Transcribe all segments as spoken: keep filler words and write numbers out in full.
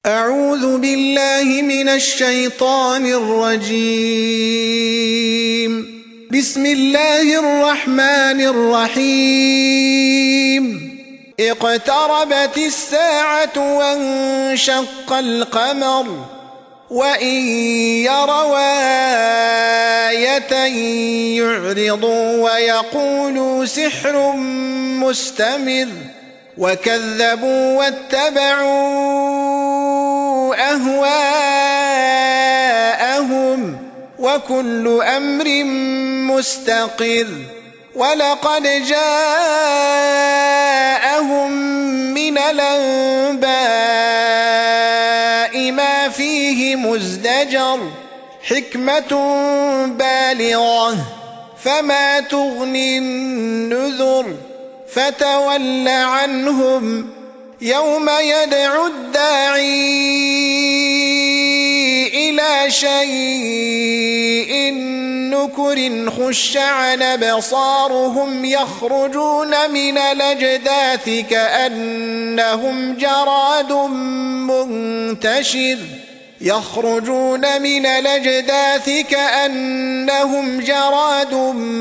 أعوذ بالله من الشيطان الرجيم. بسم الله الرحمن الرحيم. اقتربت الساعة وانشق القمر وإن يروا آية يعرضوا ويقولوا سحر مستمر وكذبوا واتبعوا أهواءهم وكل أمر مستقر. ولقد جاءهم من الأنباء ما فيه مزدجر حكمة بالغة فما تغني النذر. فتول عنهم يوم يدعو الداعي إلى شيء نكر خش عن أبصارهم يخرجون من الأجداث كأنهم جراد منتشر يخرجون من الأجداث كأنهم جراد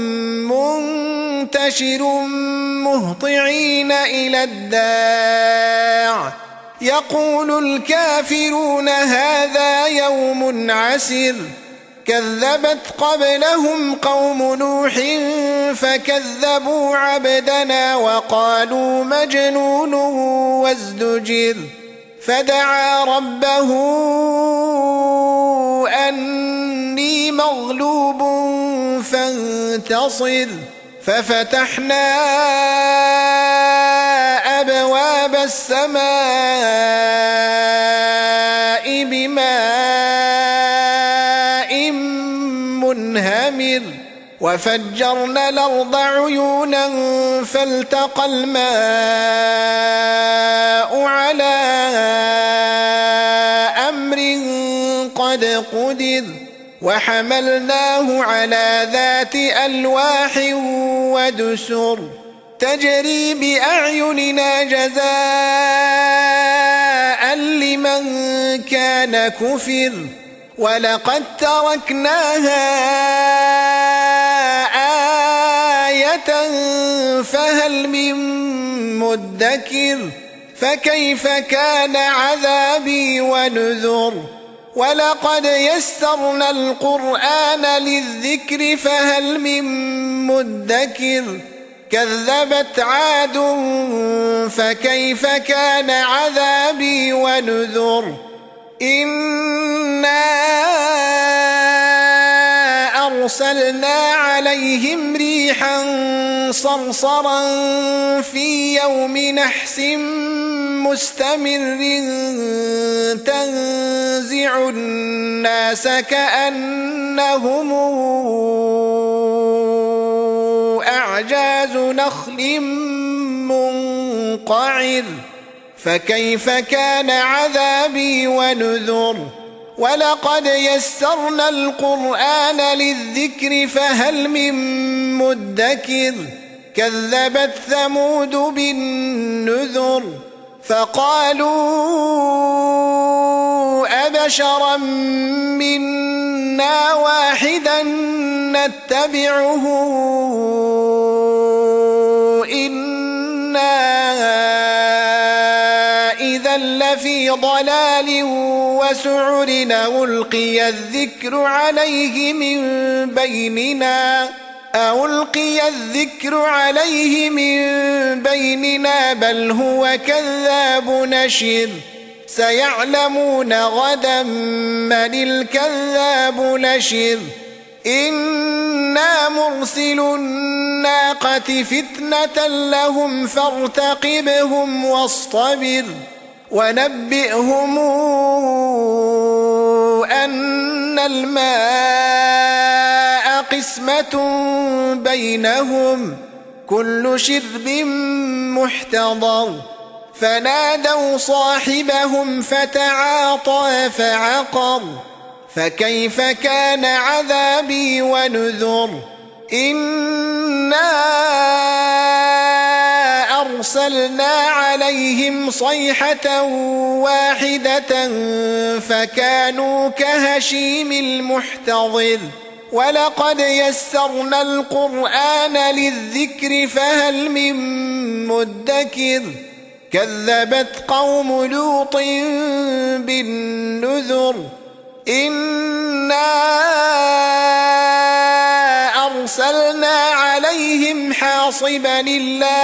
منتشر مهطعين إلى الداع يقول الكافرون هذا يوم عسر. كذبت قبلهم قوم نوح فكذبوا عبدنا وقالوا مجنون وازدجر. فدعا ربه أني مغلوب فانتصر. ففتحنا أبواب السماء بماء منهمر وفجرنا الأرض عيونا فالتقى الماء على أمر قد قدر وحملناه على ذات ألواح ودسر تجري بأعيننا جزاء لمن كان كفر. ولقد تركناها آية فهل من مدكر. فكيف كان عذابي ونذر. ولقد يسرنا القرآن للذكر فهل من مدكر. كذبت عاد فكيف كان عذابي ونذر. إنا أرسلنا عليهم ريحا صرصرا في يوم نحس مستمر تنزع الناس كأنهم أعجاز نخل منقعر. فكيف كان عذابي ونذر. ولقد يسرنا القرآن للذكر فهل من مدكر. كذبت ثمود بالنذر فقالوا أبشرا منا واحدا نتبعه إنا إذا لفي ضلال وسعر. ألقي الذكر عليه من بيننا ألقي الذكر عليه من بيننا بل هو كذاب نشر. سيعلمون غدا من الكذاب نشر. إنا مرسل الناقة فتنة لهم فارتقبهم واصطبر. ونبئهم أن الماء قسمة بينهم كل شرب محتضر. فنادوا صاحبهم فتعاطى فعقر. فكيف كان عذابي ونذر. إنا أرسلنا عليهم صيحة واحدة فكانوا كهشيم المحتضر ولقد يسرنا القرآن للذكر فهل من مدكر كذبت قوم لوط بالنذر إنا أرسلنا عليهم حاصبا إلا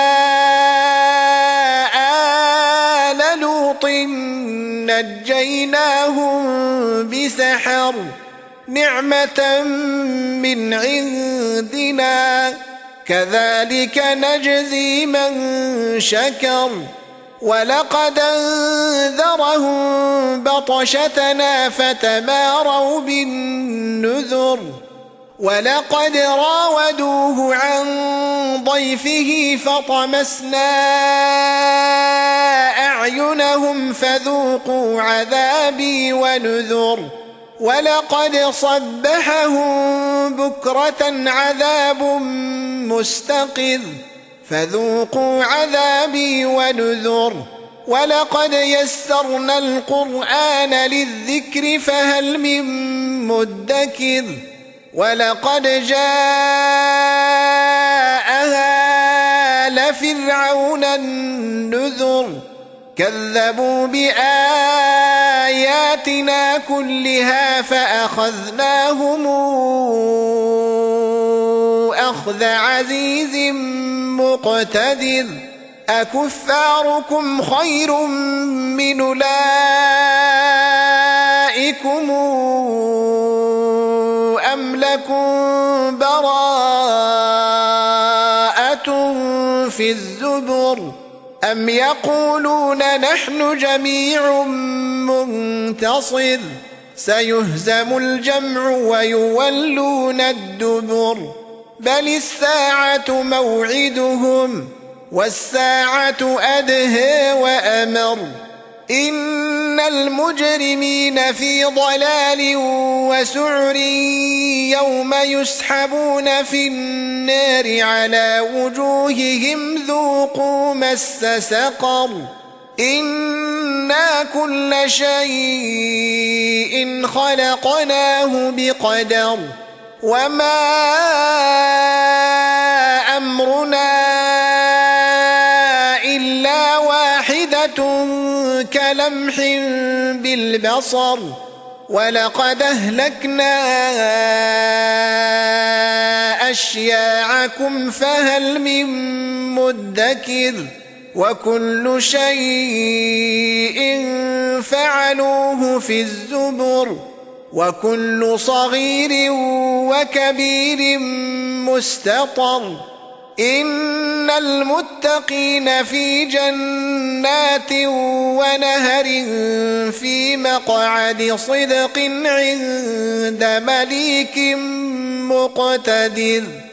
آل لوط نجيناهم بسحر نعمة من عندنا كذلك نجزي من شكر ولقد أنذرهم بطشتنا فتماروا بالنذر ولقد راودوه عن ضيفه فطمسنا أعينهم فذوقوا عذابي ونذر ولقد صبحهم بكرة عذاب مستقر فذوقوا عذابي ونذر ولقد يسرنا القرآن للذكر فهل من مدكر ولقد جاء آل فرعون النذر كذبوا بآياتنا كلها فأخذناهم أخذ عزيز مقتدر أكفاركم خير من أولئكم أم لكم براءة في الزبر أم يقولون نحن جميع منتصر سيهزم الجمع ويولون الدبر بل الساعة موعدهم والساعة أدهى وأمر إن المجرمين في ضلال وسعر يوم يسحبون في النار على وجوههم ذوقوا مس سقر إنا كل شيء خلقناه بقدر وما أمرنا إلا واحدة كلمح بالبصر ولقد أهلكنا أشياعكم فهل من مدكر وكل شيء فعلوه في الزبر وكل صغير وكبير مستطر إن المتقين في جنات ونهر في مقعد صدق عند مليك مقتدر.